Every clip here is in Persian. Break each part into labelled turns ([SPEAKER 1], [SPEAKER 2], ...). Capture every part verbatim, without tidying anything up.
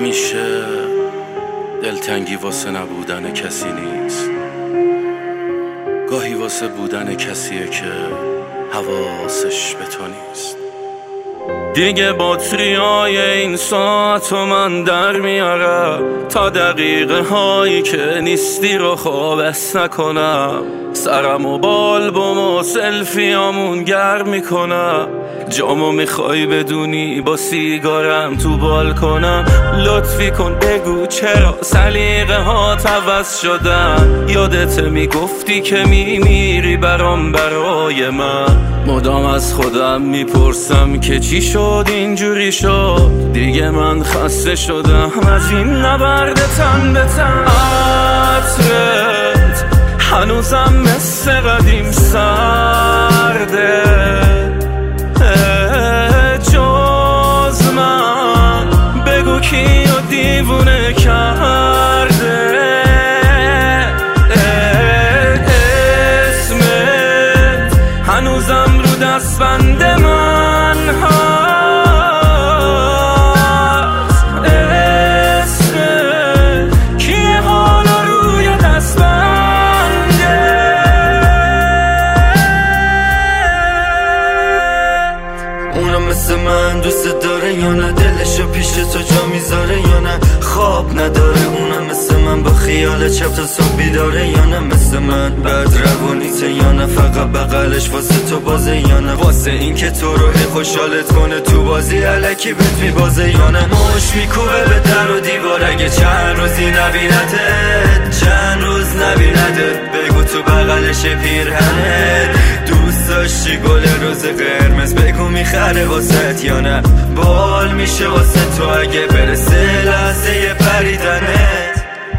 [SPEAKER 1] همیشه دلتنگی واسه نبودن کسی نیست، گاهی واسه بودن کسیه که حواسش به تو نیست. دیگه باتری های این ساعت و من در میارم تا دقیقه هایی که نیستی رو خوابس نکنم. سرم و بالبوم و سلفیامون گرم میکنم. جامو میخوای بدونی با سیگارم تو بالکنم. لطفی کن بگو چرا سلیقه ها عوض شدن. یادت میگفتی که میمیری برام برای من. مدام از خودم میپرسم که چی شد اینجوری شد. دیگه من خسته شدم از این نبرد تن به تن. عطرت هنوزم مثل قدیم سرده، جز من بگو کیو دیوونه کرده. اسمت هنوزم رو دستبند من هست. اسمت کیه حالا روی دستبنده.
[SPEAKER 2] اونا مثل من دوست داره یا نه؟ دلشو پیش تو جا میذاره یا نه؟ خواب نداره اونا مثل من با خیال چپ تا صبح بیداره یا نه؟ مثل من بد روانیته یا نه؟ فقط بغلش واسه تو بازه یا نه؟ واسه این که تو رو خوشحالت کنه تو بازی الکی بهت میبازه یا نه؟ مش میکوبه به در و دیوار اگه چند روزی نبیندت، چند روز نبیندت. بگو تو بغلش پیرهنت دوست داشتی گل روز قرمز. بگو میخره واسه یا نه؟ بال میشه واسه تو اگه برسه لحظه پریدنت.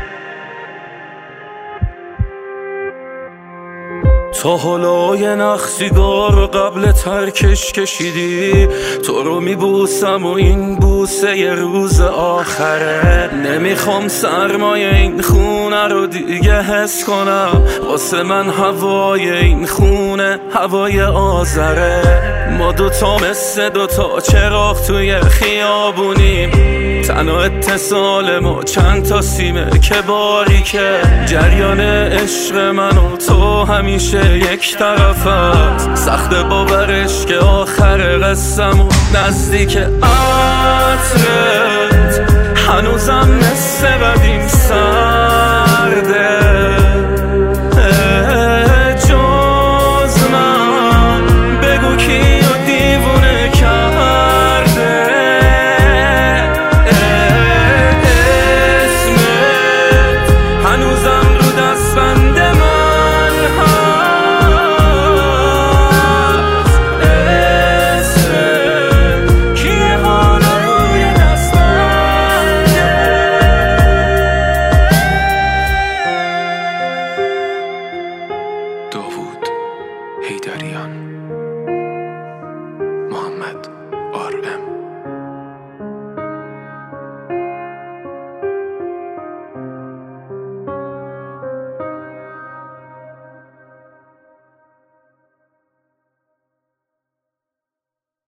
[SPEAKER 1] تا حالا یه نخ سیگار قبل ترکش کشیدی؟ تو رو میبوسم و این بوسه یه روز آخره. نمیخوام سرمایه این خونه رو دیگه حس کنم. واسه من هوای این خونه هوای آذره. ما دوتا مثل دوتا چراغ توی خیابونیم. تنها اتصال ما چند تا سیمه که باریکه. جریان عشق من و تو همیشه یک طرف هست. سخت باورش که آخر قصه‌مون نزدیک. عطرت هنوزم مثل قدیم سرده،